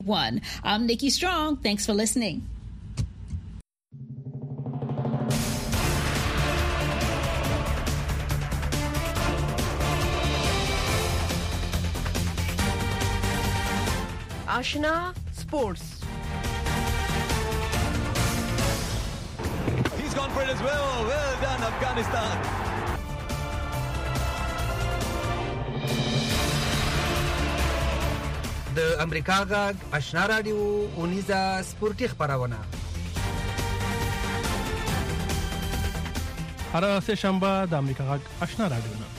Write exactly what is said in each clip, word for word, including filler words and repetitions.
One. I'm Nikki Strong. Thanks for listening. Ashna Sports. He's gone for it as well. Well done, Afghanistan. د امریکا غږ آشنا رادیو اونیزه سپورتي خبرونه هر سه شنبه د امریکا غږ آشنا رادیو نه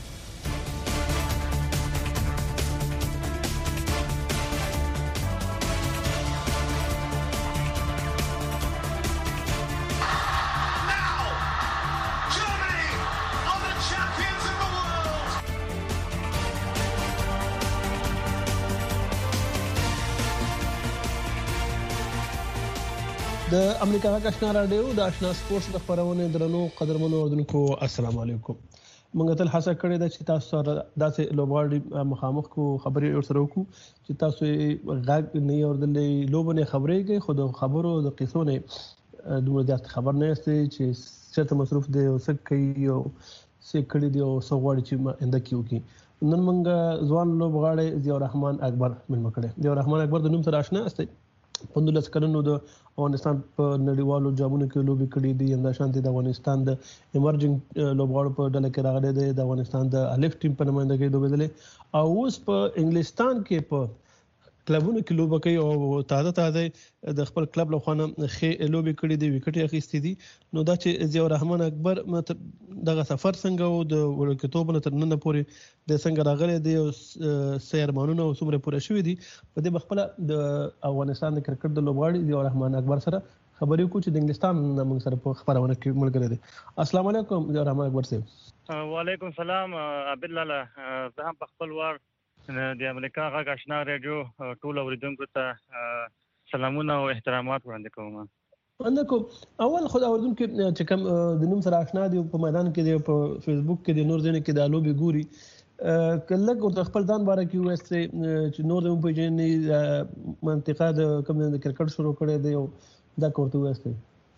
د امریکا غږ آشنا رادیو د آشنا سپورتس د خبرونه درنو قدرمنو اوردونکو السلام علیکم. موږ ته هڅه کړې ده چې تاسو سره داسې لوبغاړي مخامخ کو خبرې ورسره وکړو چې تاسو غږ نه اوردلې لوبونه خبرې کوي خو د خبرو د قصو نه دومره زیات خبر نه یاستئ چې چېرته مصروف دی او څه کوي او څه کړي دی او څه غواړي چې انده کیو کی. نن موږ ځوان لوبغاړي ضیاء الرحمن اکبر ملمه کړي. ضیاء الرحمن اکبر د نوم سره آشنا یاستئ. پندولس کلنو د افغانستان په نړیوالو جامونو کې لوبي کړې دي. همدا شانتي د افغانستان د ایمرجنګ لوبغاړو په ډله کې راغلي دي. د افغانستان د الف ټیم په نمائندګۍ لوبېدلې او اوس په انګلستان کې په کلبونو کې لوبه کوي او تازه تازه د خپل کلب له خوا خې لوبي کړې دي وکټي اخیستې دي. نو دا چې ضیاء الرحمن اکبر دغه سفر څنګه او د ورکتوب نه تر نن پورې د څنګه راغلي دي او سیرمانونه او څومره پوره شوې دي په دې بخپله د افغانستان د کرکټ د لوبغاړي ضیاء الرحمن اکبر سره خبرې کوو چې د انګلستان موږ سره په خبرونه کې ملګری دي. السلام علیکم ضیاء الرحمن اکبر صاحب. وعلیکم السلام عبد الله. زه هم په خپل وار د امریکا غږ آشنا رادیو ټول اوریدونکو ته سلامونه او احترامات وړاندې کوم. وړاندې کوم. اول خو اوریدونکو چې کوم د نوم سره آشنا دي په میدان کې دی په فیسبوک کې د نور ځینې کې د لوبي ګوري کله د خپل ځان باره کې وایي چې نور د په جنې منطقه د کوم د کرکټ شروع کړي دی او دا کوته وایي.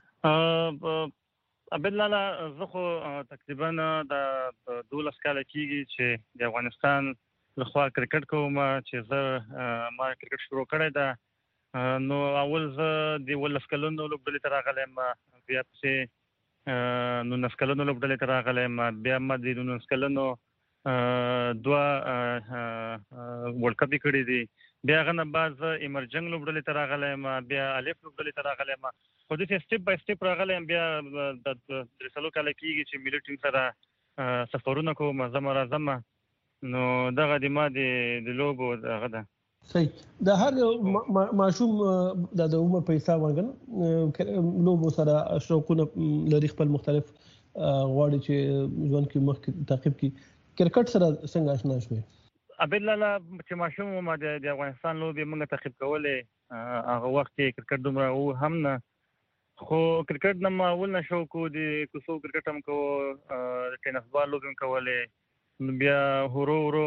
عبد الله زه خو تقریبا د دولس کال کېږي چې د افغانستان لخوا کرکټ کوم چې زه ما کرکټ شروع کړی دا نو اول زه د ولس کلونو لوبډلې ته راغلم بیا پسې نولس کلونو لوبډلې ته راغلم بیا ما د نولس کلونو دوه ورلډ کپ کړی دي بیا هغه نه بعد زه ایمرجنګ لوبډلې ته راغلم بیا الف لوبډلې ته راغلم خو دې سټپ بای سټپ راغلم بیا د درسلو کال کېږي چې ملي ټیم سره سفرونه کوم زما راځم نو دغه د ما د لوبو دغه ده. صحیح. د هر ماشوم د عمر په حساب باندې لوبو سره شوقونه لري خپل مختلف غواړي چې ځوان کې مخ تعقیب کی کرکټ سره څنګه آشنا شوي؟ عبد الله چې ماشوم ما د افغانستان لوبي موږ تعقیب کولې هغه وخت کې کرکټ دومره او هم نه خو کرکټ نه ما اول نه شوق د کوسو کرکټ هم کو د ټینس بال لوبم کولې بیا ورو ورو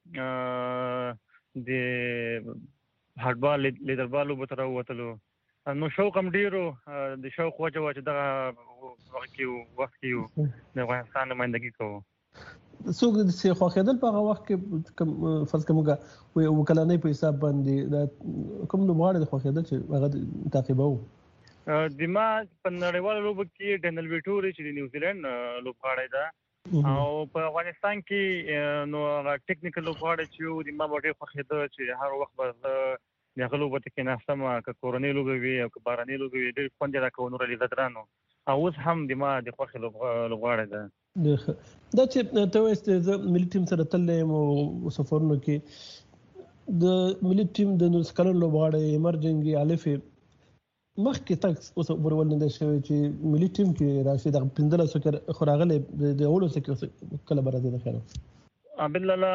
د هارد بال لیدر بال لوبو ته راووتلو نو شوق هم ډیرو د شوق وجه وجه دغه وخت کې وخت کې د افغانستان نمائندګي کوو. څوک د څه خوښیدل په هغه وخت کې فرض کومه وکلانې په حساب باندې کوم لوبغاړي د خوښیدل چې هغه تعقیبو؟ د ما په نړیوال لوبو کې ډینل ویټوري چې د نیوزیلند لوبغاړی ده او په افغانستان کې نو ټیکنیکل لوبغاړي چې د ما ډېر خوښېده چې هر وخت به د هغه لوبو ته کېناستم که کورنۍ لوبې وي او که بهرنۍ لوبې وي ډېر خوند یې راکاوه نور علیزه ګرانو او اوس هم د ما د خوښې لوبغاړی ده. دا چې ته وایې چې زه ملي ټیم سره تللی یم او سفرونو کې د ملي ټیم د نولس کلن لوبغاړی ایمرجنګ الف مخکې تک اوس ورول نه دی شوی چې ملي ټیم کې راشي د پنځلسو کې خو راغلی د اولسو کې کله به راځي د خیره؟ عبد الله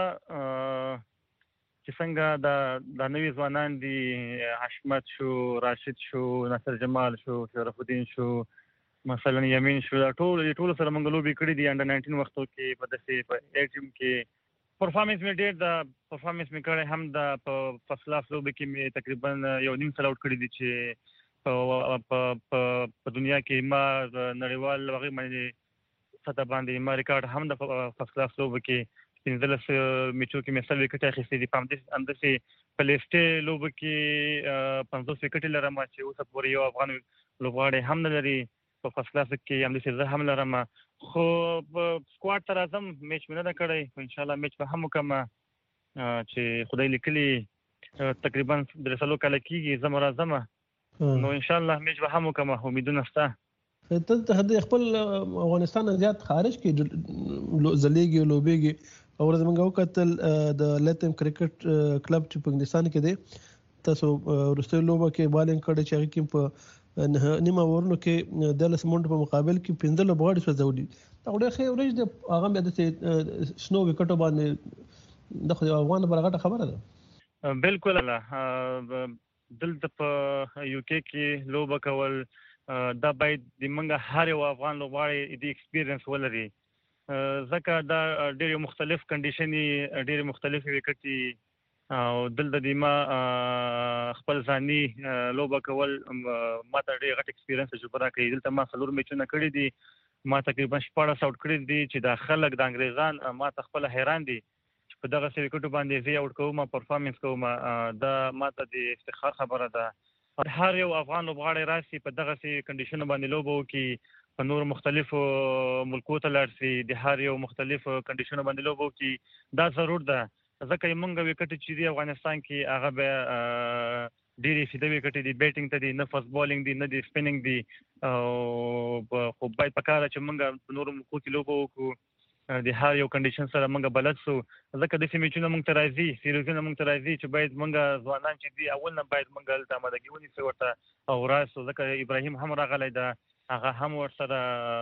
چې څنګه د د نوي ځوانان دي حشمت شو راشد شو ناصر جمال شو شرف الدین شو مثلا یمین شو ټول ټول سره موږ لوبي کړې دي انډر ناینټین وختو کې په داسې په ایټ ټیم کې پرفارمنس مې ډېر د پرفارمنس مې کړی هم د په فرست کلاس لوبه کې مې تقریبا یو نیم سل آوټ کړی دي چې په په دنیا کې ما نړیوال هغه باندې سطح باندې ما ریکارډ هم د فرست کلاس لوبه کې پنځلس میچو کې مې سل وکټ اخیستي دي. په همدې همداسې په لیسټ لوبه کې پنځوس وکټ لرم چې اوس پورې یو افغان لوبغاړی هم نه لري. په فرست کلاس کې همداسې زه هم لرم، خو سکواډ ته راځم میچ مې نه ده کړی. ان شاء الله میچ به هم وکړم چې خدای لیکلي تقریبا درې څلور کاله کېږي زه راځم، نو ان شاء الله میچ به هم وکړم، امیدونه شته. ته د خپل افغانستان زیات خارج کې ځلیږي لوبېږي او زمونږ وکتل د لیتم کرکټ کلب چې په انګلستان کې دی، تاسو وروستۍ لوبه کې بالینګ کړی چې هغه کې په نیمه اورونو کې د لس منټو په مقابل کې پنځه لوبغاړي سوځولي. دا ډېر ښه ورځ ده، هغه بیا د شنو وکټو باندې د خو افغان برغټه خبره ده. بالکل الله دلته په یو کې کې لوبه کول دا باید د منګه هر یو افغان لوبغاړي د ایکسپیرینس ولري، ځکه دا ډېر مختلف کنډیشنې ډېر مختلف وکټي او دلته د ما خپل ځاني لوبه کول ما ته ډېر غټ ایکسپیرینس تجربه راکړي. دلته ما څلور میچونه کړي دي، ما تقریبا شپاړس آوټ کړي دي چې دا خلک د انګریزان ما ته خپل حیران دي چې په دغه وکټو باندې زه آوټ کوم، پرفارمنس کوم. دا ما ته د افتخار خبره ده. هر یو افغان لوبغاړی راشي په دغه کنډیشنو باندې لوبه وکړي، په نور مختلفو ملکو ته لاړ شي، د هر یو مختلف کنډیشنو باندې لوبه وکړي، دا ضرور ده. ځکه موږ وکټ چې دی افغانستان کې هغه به ډېرې فیده وکټې دي، بیټینګ ته دي، نه فاست بالینګ دي، نه دي سپینینګ دي، او خو باید پکاره چې موږ په نورو ملکو کې لوبه وکړو، د هر یو کنډیشن سره موږ بلد سو. ځکه داسې میچونه موږ ته راځي، سیریزونه موږ ته راځي چې باید موږ ځوانان چې دي اول نه باید موږ هلته آمادګي ونیسو ورته او راسو. ځکه ابراهیم هم راغلی ده، هغه هم ورسره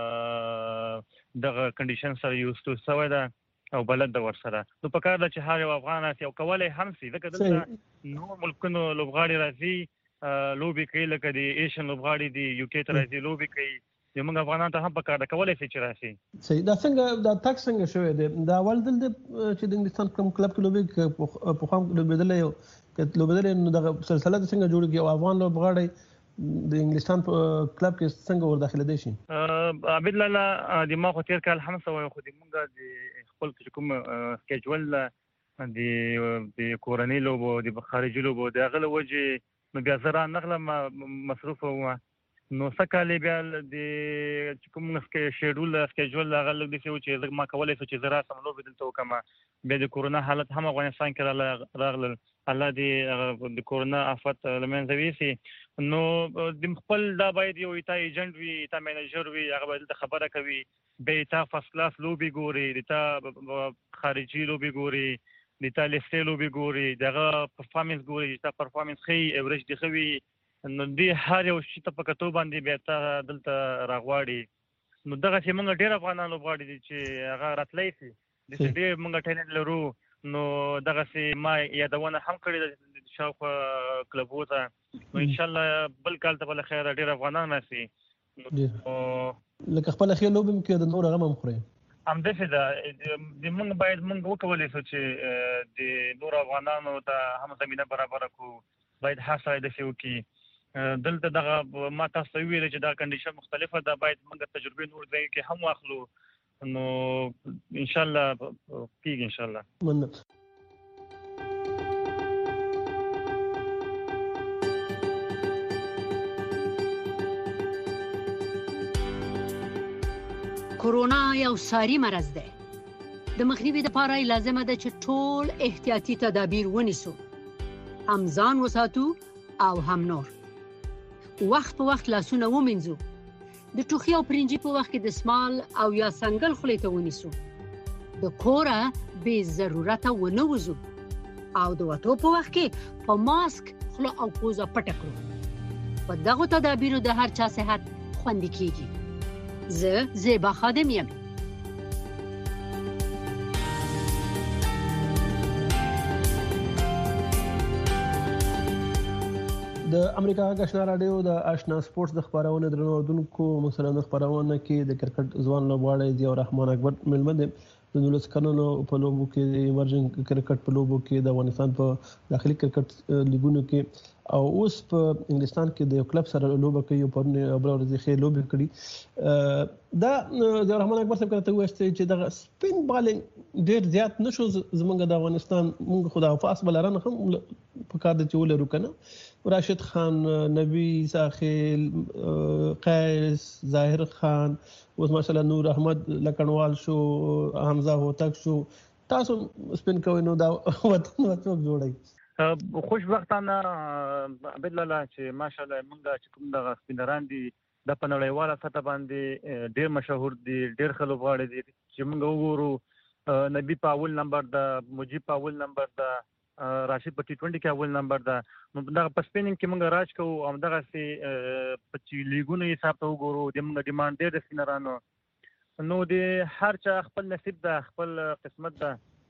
دغه کنډیشن سره یوز شوی ده او بلد ده ورسره. نو پکار ده چې هر یو افغان راسي او کولی هم سي. ځکه دلته نور ملکونو لوبغاړي راځي لوبې کوي، لکه د ایشین لوبغاړي دي یو کې ته راځي لوبې کوي، زموږ افغانان ته هم پکار ده کولی شي چې راشي. صحیح. دا څنګه دا تک څنګه شوی دی؟ دا اول دل چې د انګلستان کوم کلب کې لوبې په خام لوبېدلی یو لوبېدلی، نو دغه سلسله د څنګه جوړېږي او افغان لوبغاړی د انګلستان په کلب کې څنګه ور داخلېدی شي؟ عبید لاله د ما خو تېر کال هم سوی، خو د موږ د خپل کوم سکیجول د کورنۍ لوبو د خارجي لوبو د هغه له وجې نو بیا زه رانغلم، مصروف وم. نو څه کال یې بیا د کوم شیډول سکیجول هغه لږ داسې و چې ما کولی شو چې زه راسم لوبې دلته وکړم. بیا د کورونا حالت هم افغانستان کې راغلل، الله دې د کورونا آفت له منځه ویسي. نو د خپل دا باید یو تا ایجنټ وي، تا مینیجر وي، هغه باید دلته خبره کوي، بیا تا فرست کلاس لوبې ګوري، د تا خارجي لوبې ګوري، د تا لیسټې لوبې ګوري، دغه پرفارمنس ګوري، د تا پرفارمنس ښه ایوریج دې ښه وي. نو دې هر یو شي ته په کتو باندې بیا تا دلته راغواړي. نو دغسې موږ ډېر افغانان لوبغاړي دي چې هغه راتلی شي، داسې ډېر موږ ټیلنټ لرو. نو دغسې ما یادونه هم کړې ده شاوخوا کلبو ته. نو انشاءالله بل کال ته به له خیره ډېر افغانان راشي. لکه خپله ښې لوبې هم کې د نور غم هم خورئ. همداسې ده، د موږ باید موږ وکولی شو چې د نورو افغانانو ته هم زمینه برابره کړو، باید هڅه یې داسې وکړي. دلته دغه ما تاسو ته وویل چې دا کنډیشن مختلفه ده، باید موږ تجربې نور ځای کې هم واخلو. نو انشاءالله کېږي انشاءالله. مننه. کورونا یو ساري مرض دی. د مخنیوي لپاره لازمه ده چې ټول احتیاطي تدابیر ونیسو، هم ځان وساتو او هم نور. وخت په وخت لاسونه ومینځو، د ټوخي او پرنجي په وخت کې د سمال او یا سنگل خولې ته ونیسو، د کوره بې ضرورته ونه وځو او د وتو په وخت کې په ماسک خوله او پوزه پټه کړو. په دغو تدابیرو د هر چا صحت خوندي کیږي. زه زیبا خادم یم. د امریکا غږ رادیو د آشنا سپورتس د خبرونه درنو اوردونکو مثلا خبرونه کې د کرکټ ځوان لوبغاړی ضیاء الرحمن اکبر ملمه دي. د نولس کلونو په لوبو کې ایمرجنګ کرکټ په لوبو کې د افغانستان په داخلي کرکټ لیګونو کې او اوس په انګلستان کې د یو کلب سره لوبه کوي او په بل ورځ ښه لوبه کړي. دا د رحمان اکبر صاحب کته وایي چې د سپین بالینګ ډېر زیات نشو زمونږ د افغانستان موږ خدا حافظ بلران هم په کار د چول رکنه راشد خان، نبی ساخیل، قیس، ظاهر خان، اوس ماشاءالله نور احمد لکنوال شو، حمزه هوتک شو، تاسو سپین کوي نو دا وطن وڅوک جوړي. خوشبختانه عبدالله چې ماشاءالله موږ چې کوم د سپینران دي د پنړیواله سطح باندې ډیر مشهور دي، ډیر خلک غواړي دي چې موږ وګورو. نبی په اول نمبر ده، مجيب په اول نمبر ده، راشد په ټي ټوئنټي کې اول نمبر ده. نو دغه په سپینینګ کې موږ راج کوو او دغه سي په چې لیګونو حساب ته وګورو د موږ ډیماند ډیر د سپینرانو. نو د هر چا خپل نصیب ده، خپل قسمت ده،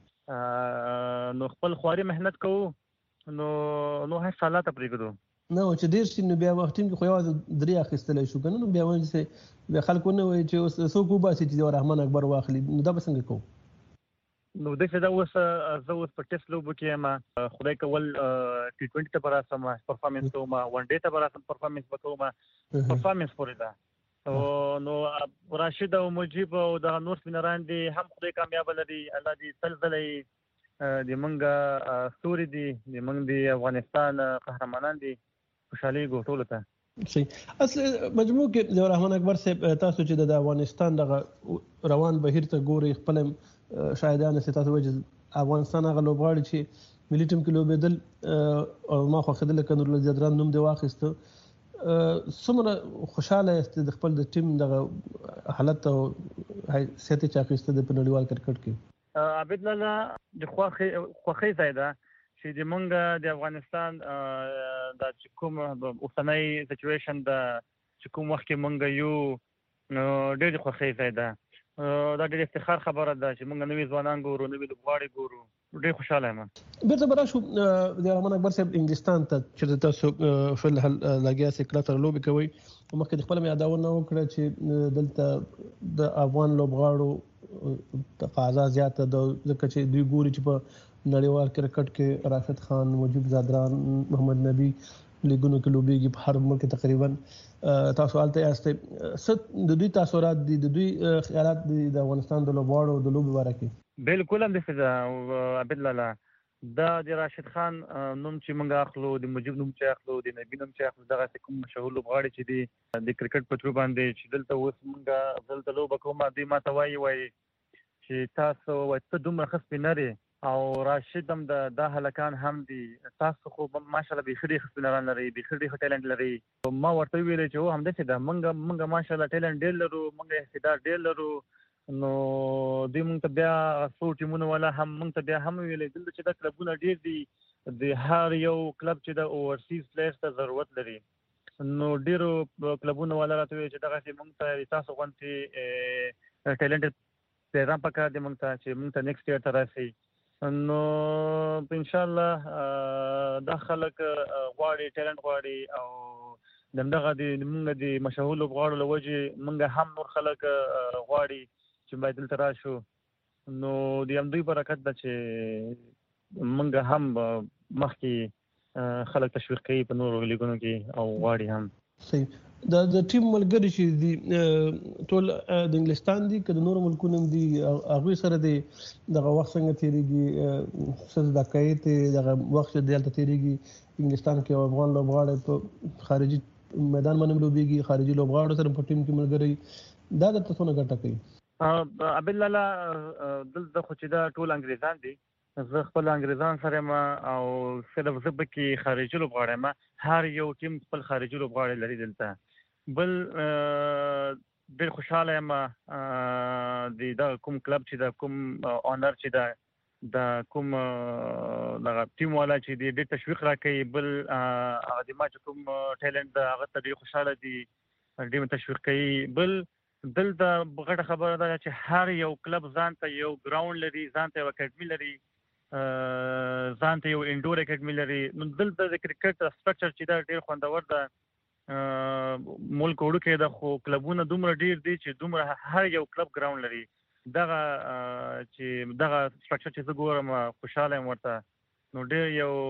نو خپل خواري مهنت کوو نو نو هیڅ حالات پرېږدو نو چې ډیر شي نو بیا وختیم کې خو یو درې اخیستلی شو کنه. نو بیا وایي چې بیا خلکو نه وایي چې اوس څوک وباسي چې رحمان اکبر واخلي. نو دا به څنګه کوو؟ نو دغه دا اوس زه اوس په ټیسټ لوبو کې یم، خدای کول ټي ټوئنټي ته به راسم پرفارمنس کوم، ون ډے ته به راسم پرفارمنس به کوم، پرفارمنس پورې ده. نو راشد او مجيب او د نور سپینران دي هم خدای کامیاب لري، الله دې تل ځلې د موږ ستوري دي، د موږ د افغانستان قهرمانان دي، خوشحالي ګټولو ته. صحیح. اصل مجموع کې د رحمان اکبر صاحب تاسو چې د افغانستان دغه روان بهیر ته ګوري، خپل شاهدان چې تاسو وایي افغانستان هغه لوبغاړي چې ملي ټیم کې لوبېدل او ما خو خدل کنه نور زیاتران نوم دی واخیسته، څومره خوشاله یاست د خپل د ټیم دغه حالت او حیثیت چې اخیسته د نړیوال کرکټ کې؟ عبدالله د خوښۍ ځای ده چې د موږ د افغانستان د چې کوم اوسنی سچویشن ده، چې کوم وخت کې موږ یو ډېر خوښۍ ځای ده. دا ډېر افتخار خبره ده چې موږ نوي ځوانان ګورو، نوي لوبغاړي ګورو، ډېر خوشاله یم. بیرته به راشو د رحمان اکبر صاحب انګلستان ته چې تاسو فلحال لګیا سئ کله سره لوبې کوئ. مخکې د خپله مې یادونه وکړه چې دلته د افغان لوبغاړو تقاضا زیاته ده، ځکه چې دوی ګوري چې په نړیوال کرکټ کې راشد خان، مجيب زادران، محمد نبی لیګونو کې لوبېږي په هر ملک تقریبا. تاسو هلته یاستئ، څه د دوی تاثرات دي، د دوی خیالات دي د افغانستان د لوبغاړو د لوبې باره کې؟ بالکل همداسې ده عبدالله. دا د راشد خان نوم چې موږ اخلو، د مجيب نوم چې اخلو، د نبی نوم چې اخلو، دغسې کوم مشهور لوبغاړي چې دي د کرکټ په ترو باندې چې دلته اوس موږ دلته لوبه کوو، دوی ما ته وایي وایي چې تاسو وایي ته دومره ښه سپینر یې او راشد هم دا هلکان هم دي، تاسو خو ماشاءالله بیخي ډېر ښه سپینران لرئ، بیخي ډېر ښه ټیلنټ لرئ. ما ورته وویلې چې هو همداسې ده، موږ موږ ماشاءالله ټیلنټ ډېر لرو، موږ استعداد ډېر لرو. نو دوی موږ ته بیا څو ټیمونه والا هم موږ ته بیا هم ویلې دلته چې دا کلبونه ډېر دي، د هر یو کلب چې د اوورسیز پلیئرز ته ضرورت لري. نو ډېرو کلبونه والا راته ویل چې دغسې موږ ته تاسو غوندې ټیلنټډ پلیئران پکار دي موږ ته چې موږ ته نیکسټ ایئر ته راسئ. نو انشاءالله دا خلک غواړي، ټیلنټ غواړي او دغه د موږ د مشهور لوبغاړو له وجې موږ هم نور خلک غواړي چې باید دلته راشو. نو د همدوی برکت ده چې موږ هم مخکې خلک تشویق کوي په نورو لیګونو کې او غواړي هم. صحیح. د د ټیم ملګري چې دي ټول د انګلستان دي که د نورو ملکونو دي، هغوی سره د دغه وخت څنګه تېرېږي؟ څه زده کوئ دغه وخت چې دلته تېرېږي انګلستان کې؟ افغان لوبغاړی په خارجي میدان باندې لوبېږي، خارجي لوبغاړو سره په ټیم کې ملګري، دا درته څونه ګټه کوي؟ عبدالله دلته خو چې دا ټول انګریزان دي، زه خپل انګریزان سره یم او صرف زه پکې خارجي لوبغاړی یم. هر یو ټیم خپل خارجي لوبغاړی لري دلته. بل ډېر خوشحاله یم د دغه کوم کلب چې دا کوم اونر چې دا دا کوم دغه ټیم والا چې دی ډېر تشویق راکوي. بل هغه د ما چې کوم ټیلنټ ده هغه ته ډېر خوشحاله دي، ډېر تشویق کوي. بل دلته غټه خبره ده چې هر یو کلب ځان ته یو ګراوند لري، ځان ته یو اکیډمي لري، ځان ته یو انډور اکیډمي لري. نو دلته د کرکټ سټرکچر چې دا ډېر خوندور ده. ملک وړوکی ده خو کلبونه دومره ډېر دي چې دومره هر یو کلب ګراوند لري. دغه چې دغه سټرکچر چې زه ګورم خوشاله یم ورته نو ډېر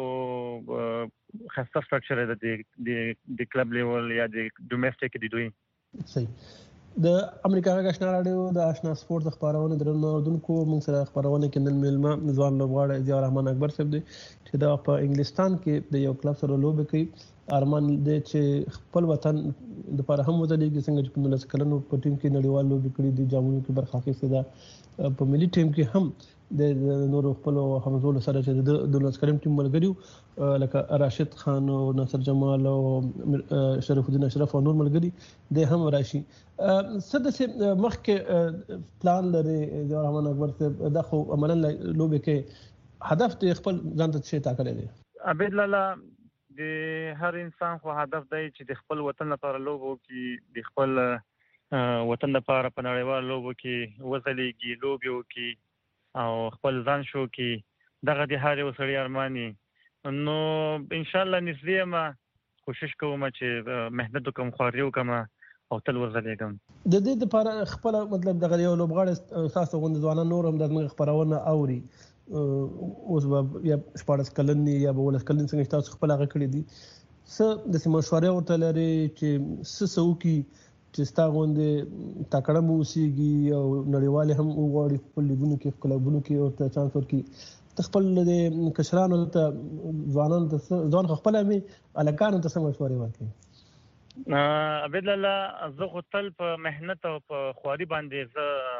یو خاصه سټرکچر دی د د کلب لیول یا د ډومېسټک دی دوی صحیح د امریکا غږ رادیو د آشنا سپورت خبرونه درنو اوردونکو موږ سره خبرونه کې نن ملما ځوان لوبغاړی ضیاء الرحمن اکبر صاحب دی چې دا په انګلستان کې د یو کلب سره لوبي کوي ارمان دې چې خپل وطن د لپاره هم وځلېږي څنګه چې په نولس کلنو په ټیم کې نړیوال لوبي کړي دي جامونو کې برخه اخیستې ده په ملي ټیم کې هم د نورو خپل همزولو سره چې د نولس کلن ټیم ملګریو لکه راشد خان او ناصر جمال او شریف الدین اشرف او نور ملګري د هم راشي سده مخکې پلان لري ضیاء الرحمن اکبر صاحب دا خو عملاً لوبي کې هدف ته خپل ځان ته څه ټاکلی دی عبید لاله د هر انسان خو هدف دی چې د خپل وطن لپاره لوبو کې د خپل وطن لپاره په نړیوال لوبو کې وځلېږي لوبي وکړي او خپل ځان شو کې دغه د هر یو سړي ارماني نو ان شاء الله نږدې ما کوشش کوم چې مهنت وکم خواري وکم او تل وځلېږم د دې لپاره خپل مطلب دغه یو لوبغاړی تاسو غوند ځوانان نور هم د خبرونه اوري اوس به یا شپږ کلن یا به ولس کلن څنګه تاسو خپل هغه کړی دي څه د مشورې ورته لري چې څه سوکي چې ستا غوندې تکړه مو اوسېږي او نړیوال هم وغواړي خپل لیګونو کې کلبونو کې ورته چانس ورکړي خپل د کشرانو ته ځوانانو ته ځوان خپل مې الکانو ته څه مشورې ورکړي عبید الله زه خو تل په مهنت او په خواري باندې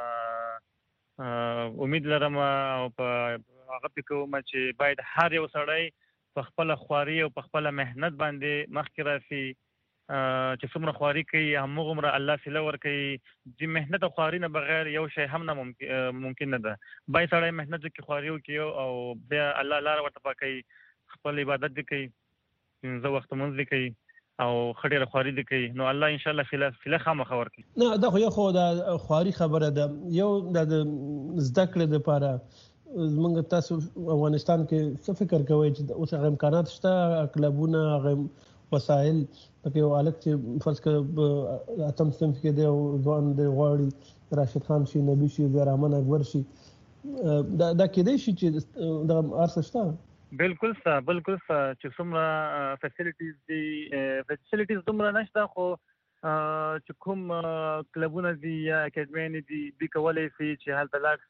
زه امید لرم او په هغه فکر کوم چې باید هر یو سړی په خپل خواري او په خپل مهنت باندې مخکې راشي چې څومره خواري کوي همغومره الله سله ورکوي د مهنت او خواري نه بغیر یو شی هم نه ممکن نه ده باید سړی مهنت وکړي خواري وکړي او بیا الله لاره ورته پاکوي خپل عبادت دې کوي پنځه وخت لمونځ دې کوي او خډيره خواري دې کوي نو الله ان شاء الله فله فله خامخ ورکوي نه دا خو یو خو د خواري خبره ده یو د زده کړې لپاره زمونږ تاسو افغانستان کې څه فکر کوئ چې اوس هغه امکانات شته کلبونه هغه وسایل پکې یو الګ چې فرض کړه اتم صنف کې دی او ځوان دی غواړي راشد خان شي نبی شي ضیاء الرحمن اکبر شي دا دا کېدای شي چې دا ارڅ شته بالکل سا بالکل سا چې څومره فیسیلیټیز دي فیسیلیټیز دومره نشته خو چې کوم کلبونه دي یا اکیډمي دي د کولای شي چې هلته لاړ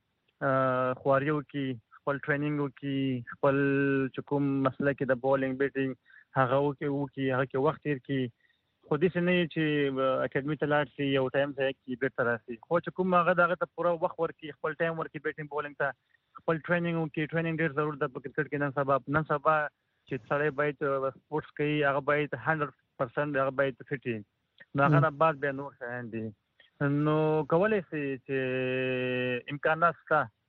شي خواریو کې خپل ټریننګ وکړي خپل چې کوم مسله کې د بولینګ بیټینګ هغه وکړي وکړي هغه کې وخت تیر کړي خو دې نه چې اکیډمي ته لاړ شي یو ټایم ځای کې بیرته راشي خو چې کوم هغه دغه ته پوره وخت ورکړي خپل ټایم ورکړي بیټینګ بولینګ ته خپل ټریننګ وکړي ټریننګ ډېر ضرورت ده په کرکټ کې نن سبا نن سبا چې سړی باید سپورټس کوي هغه باید هنډرډ پرسنټ هغه باید فټ وي نو هغه نه بعد بیا نور شیان دي نو کولی شي چې امکانات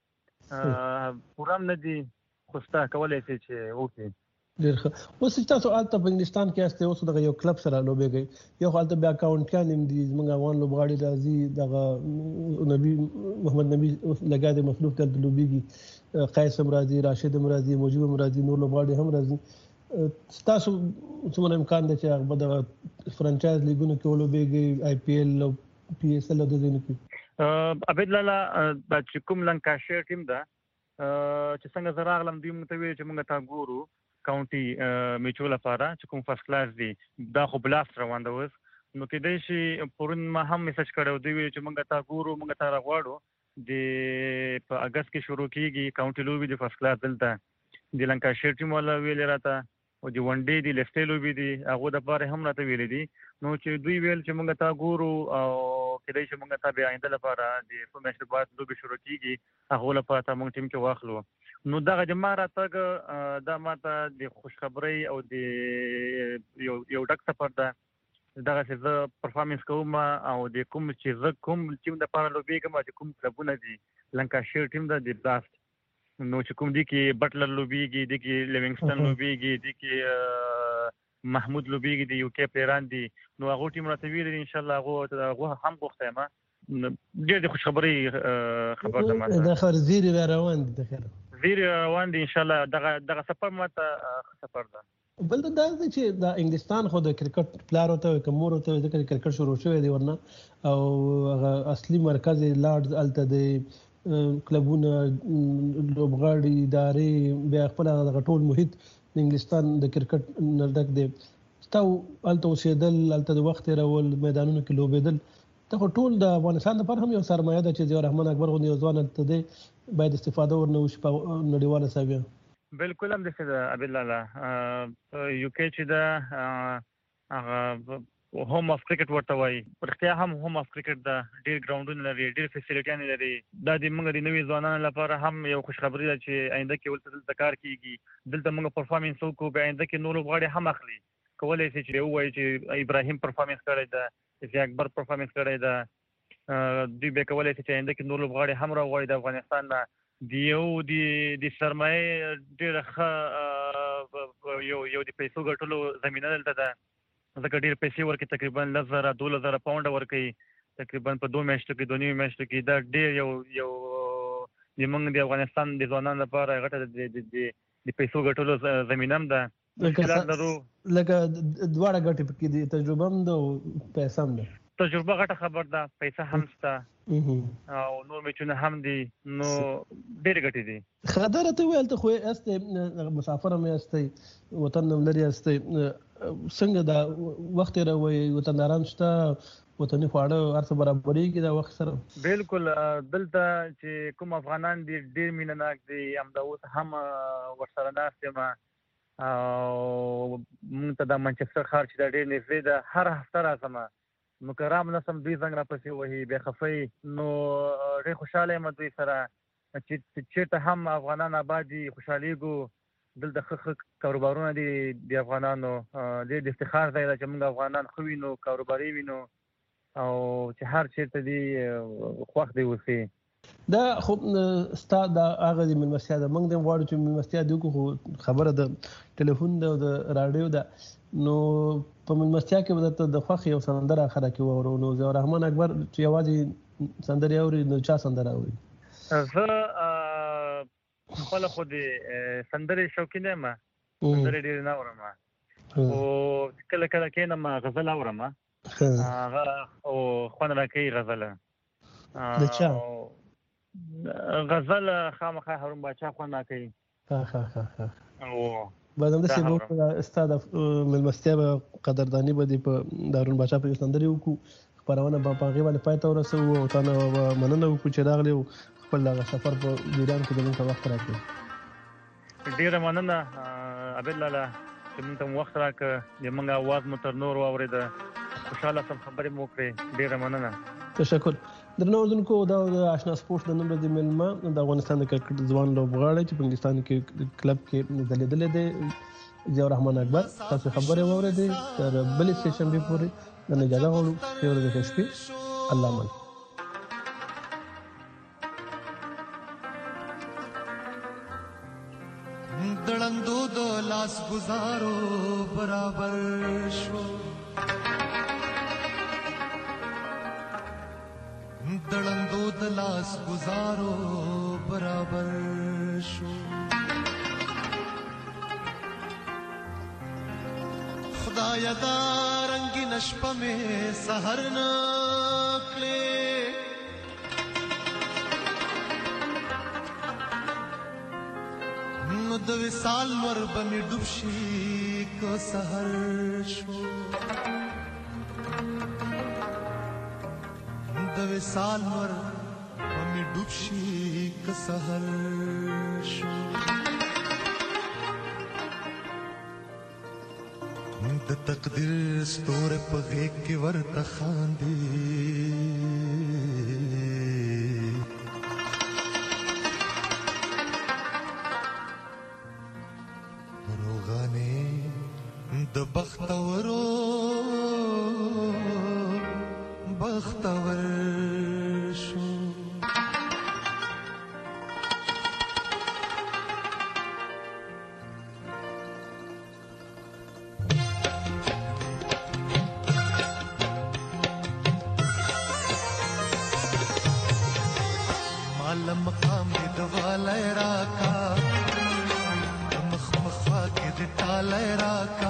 شته پوره نه دي خو شته کولی شي چې وکړي ډېر ښه اوس چې تاسو هلته په انګلستان کې یاستئ اوس دغه یو کلب سره لوبېږئ یو خو هلته بیا اکاونټیان هم دي زموږ افغان لوبغاړي راځي دغه نبي محمد نبي لګیا دی مخلوف دلته لوبېږي قیس هم راځي راشد هم راځي موجب هم راځي نور لوبغاړي هم راځي ستاسو څومره امکان دی چې هغه دغه فرانچایز لیګونو کې ولوبېږئ آی پی ایل او پی ایس ایل او دې ځایونو کې عبید لاله دا چې کوم لنکاشیر ټیم ده چې څنګه زه راغلم دوی موږ ته ویل چې موږ تا ګورو کاونټي میچو لپاره چې کوم فرست کلاس دی دا خو بلاست روان ده اوس نو کېدای شي پرون ما هم میسج کړی دوی ویل چې موږ تا ګورو موږ تا راغواړو د په اګست کې شروع کیږي کاونټي لوبي د فرست کلاس دلته د لنکاشیر ټیم ولا ویل راته او د ون ډے دی لیفټ لوبي دی هغه د پاره هم راته ویل دي نو چې دوی ویل چې موږ تا ګورو او کېدای شي موږ ته بیا آینده لپاره د په میچ بعد لوبي شروع کیږي هغه لپاره موږ ټیم کې واخلو نو دغه د ما راتګ دا ماته د خوشخبری او د یو یو ډک سفر ده دغه چې زه پرفارمنس کوم او د کوم چې زه کوم ټیم د پاره لوبېږم چې کوم کلبونه دي لنکاشیر ټیم د بلاست نو چې کوم دي کې بټلر لوبېږي دي کې لیوینګسټن لوبېږي دي کې محمود لوبېږي د یو کې پلیران دي نو هغه ټیم راته ویل ان شاء الله هغه هغه هم غوښته ما ډېر د خوشخبری خبر ده ما د خبر زیری روان دي د خیر زیر روان دي ان شاء الله دغه دغه سفر ماته سفر ده بل دا چې د انګلستان خو د کرکټ پلار ته کومور ته د کرکټ شروع شوی دی ورنه او اصلي مرکز لارډز الته د کلبونه لوبغاړي ادارې بیا خپل د ټول محیط د انګلستان د کرکټ نردک دی تاسو الته اوسېدل الته د وخت راول میدانونو کې لوبېدل ته ټول د افغانستان لپاره هم یو سرمایه ده چې ضیاء الرحمن اکبر غو یو ځوان ته دی باید استفاده ورنه وشي په نړیواله ساویه بالکل هم د څه ابل الله یو کې چې دا هغه هوم اف کرکټ ورته وایي پرختیا هم هوم اف کرکټ دا ډیر ګراوندونه لري ډیر فیسیلیټیان لري دا د موږ د نوي ځوانانو لپاره هم یو خوشخبری ده چې آینده کې ولته دلته کار کیږي دلته موږ پرفارمنس وکړو به آینده کې نور غواړي هم اخلي کولای شي چې وایي چې ابراهیم پرفارمنس کړی دا ضیاء اکبر پرفارمنس کړی دا دوی به کولای شي چې آینده کې نور غواړي هم راوړي د افغانستان نه دیو دی د سرمایه ډیر ښه یو یو د پیسو ګټلو زمينه دلته ده ځکه ډیر پیسې ورکړي تقریبا لزر دوله زره پاونډ ورکړي تقریبا په دوه میاشتو کې دوه نیمه میاشتو کې دا ډیر یو یو د موږ د افغانستان د ځوانانو لپاره غټه د د پیسو ګټلو زمينه هم ده لکه دواړه ګټې پکې دي تجربه هم ده پیسې هم ده تجربه غټه خبر ده پیسې هم شته او نور میچونه هم دي نو ډېر ګټې دي خدای ته ویل ته خو استه مسافر مې استه وطن نم لري استه څنګه دا وخت راوي وطنداران شته وطني خواړه هر څه برابرې کې دا وخت سره بالکل دلته چې کوم افغانان دي ډېر مینناک دي همدا اوس هم ورسره ناست یم او موږ ته د منچستر ښار چې دا ډېر نږدې ده هر هفته راځم مکرام نسم دوی څنګه را پسې وهي بې خفۍ نو ډېر خوشحاله یم دوی سره چې چېرته هم افغانان آباد دي خوشحالېږو دلته ښه ښه کاروبارونه دي د افغانانو ډېر د افتخار ځای ده چې موږ افغانان ښه وینو کاروباري وینو او چې هر چېرته دي خوښ دی اوسي دا خو ستا د هغه د مېلمستیا ده موږ د غواړو چې مېلمستیا دی خو خبره د ټلیفون ده او د راډیو ده نو په مېلمستیا کې به د خوښ یو سندره اخره کې واورو نو ضیاء الرحمن اکبر چې یوازې سندرې اوري نو چا سندره اوري زه خپله خو د سندرې شوقین یم سندرې ډېرې نه اورم خو کله کله کښېنم غزل اورم هغه او خوند راکوي غزله د چا غزل خامخا هارون باچا خوند راکوي ها ها ها ها او بعدم د سیمو استاد ملمستیا به قدردانی به په دارون باچا په سندري وکړو خبرونه په پاغي باندې پاتې ورسو او تاسو مننه وکړو چې راغلی خپل سفر په ایران کې د موږ وخت راکړو ډیره مننه ابل لاله چې موږ ته وخت راکړ د موږ आवाज مو تر نور واورید خوشاله سم خبرې مو کړې ډیره مننه تشکر درنو اوردونکو دا د آشنا سپورت د نن ورځې مېلمه د افغانستان د کرکټ ځوان لوبغاړی چې په انګلستان کې کلب کې ځلېدلی دی ضیاء الرحمن اکبر تاسو خبرې واورېدې تر بلې سیشن به پورې د اجازه غواړو ښې ورځې ښه شپې الله امان دړندو د لاس گزارو برابر شو دړندو د لاس گزارو برابر شو خدایا دا رنگین شپه مې سحر نه کړې نو د وصال ور باندې ډوب شي کو سحر شو د وصال ور باندې ډوب شي کو سحر شو د تقدیر ستوره په غېږ کې ورته خاندي روغانې د بختورو بختور شو مقام د والای راکا مخ مخوا کې د ټالای راکا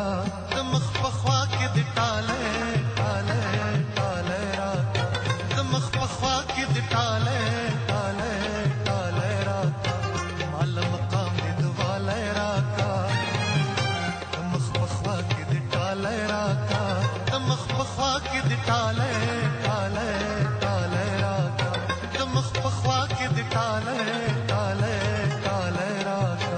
راکا د مخ په خوا کې د ټاله ټاله ټاله راکا د مخ په خوا کې د ټاله ټاله ټاله راکا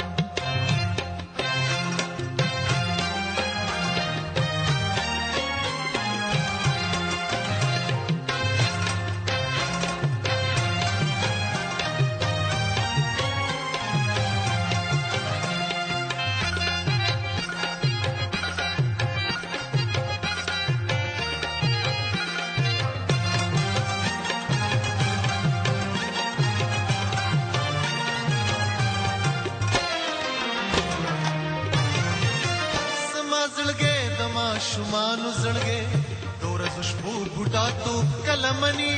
شمانو زړګې دورز شپو بوټا تو کلمنی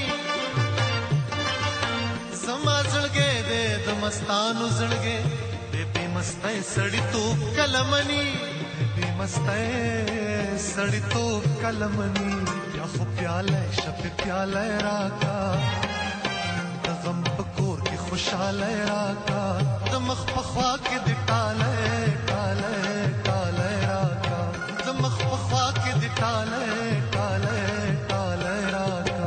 زما زړګې دې د مستانو زړګې دې په مستای سړی تو کلمنی دې مستای سړی تو کلمنی یا خو پیاله شپ پیاله راکا د غم پکور کې خوشاله راکا د مخ په خوا کې د ټاله ټاله ټاله راکا د مخ په خوا کې د ټاله ټاله ټاله راکا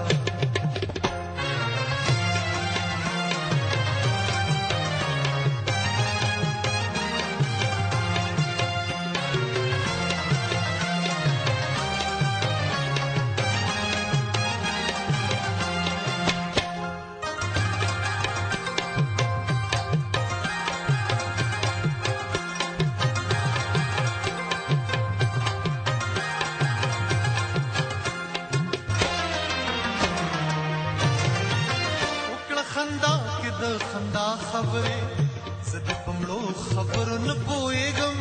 خندا خبره زد پمړو خبر نه پويګم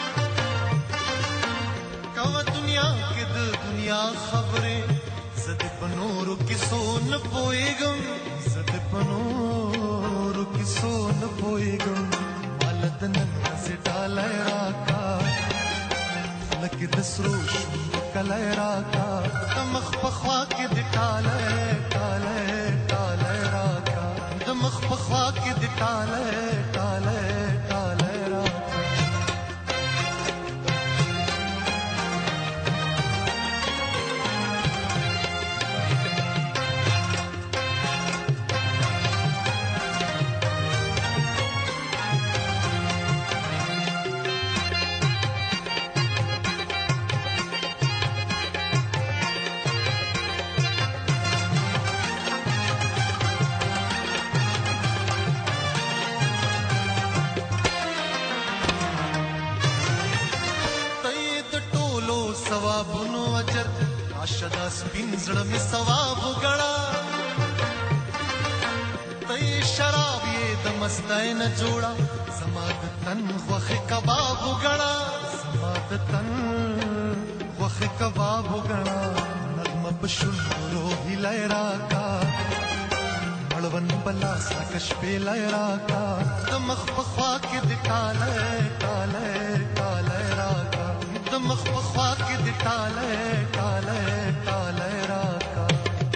کوا دنیا کې د دنیا خبره زد پنورو کې سو نه پويګم زد پنورو کې سو نه پويګم ولدن سے ډالای راکا لکه د سروش کلای راکا مخ په خوا کې د ټالای ټالای ټالای راکا مخ په خوا کې د ټاله ټاله ټاله راکا ثوابونو اجر عاشدا سپین زړه می ثواب وګړه ته شراب یې د مستای نه جوړا زما د تن خوخه کباب وګړه زما د تن خوخه کباب وګړه نغمه بشلو هلای راکا مړون بلاس کش په لای راکا د مخ په خوا کې د ټاله ټاله ټاله راکا د مخ په خوا کې د ټاله ټاله ټاله راکا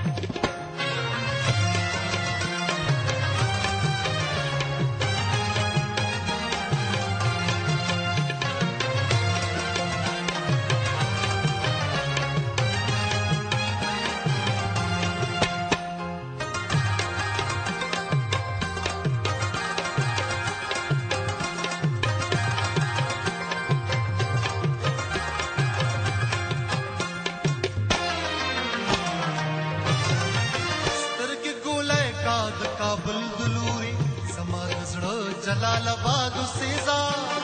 کابل دلوري زما زړه جلال آباد سيزا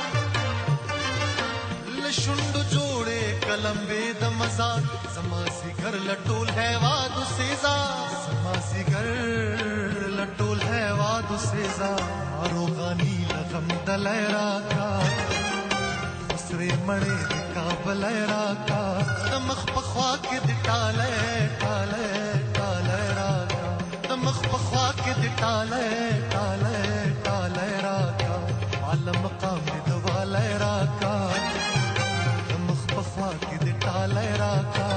لشند جوړې کلمبه د مزا زما سیګر لټول ہے واد سيزا زما سیګر لټول ہے واد سيزا روغاني لغم دلای راکا سره مړې کابل راکا مخ په خوا کې د ټاله ټاله ټاله راکا مخ په خوا کې د ټاله ټاله ټاله راکا عالم مقام د واله راکا مخ په خوا کې د ټاله راکا